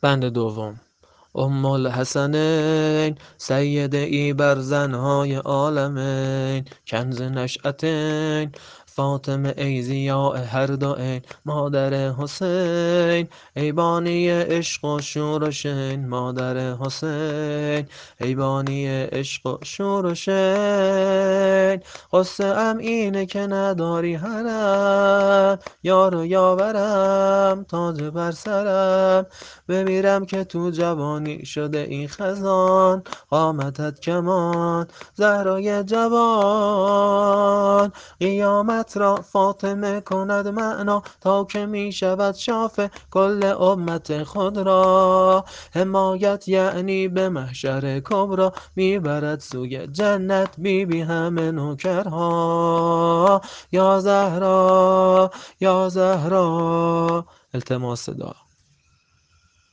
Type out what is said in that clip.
بند دوم. ام الحسنین، سید ای بر زنهای عالمین، کنز نشأتین، فاطمه ای ضیاء هر دوین، مادر حسین ای بانی عشق و شورشین، مادر حسین ای بانی عشق و شورشین. قصه ام اینه که نداری حرم، یار و یاورم تاج بر سرم، بمیرم که تو جوانی شده این خزان، قامتت کمان زهرای جوان. قیامت را فاطمه کند معنا، تا که می شود شافع کل امت خود را، حمایت یعنی به محشر کبرا، می برد سوی جنت بی بی همه نوکرها. یا زهرا یا زهرا. التماس دعا.